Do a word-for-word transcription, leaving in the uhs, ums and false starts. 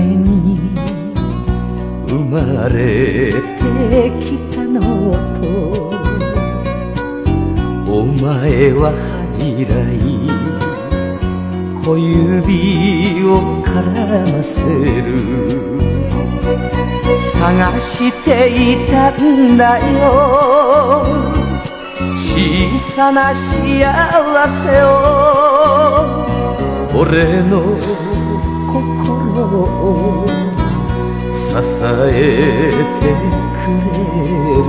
に生まれてきたのと、お前は恥じらい小指を絡ませる。探していたんだよ、小さな幸せを。俺の心を支えてくれる。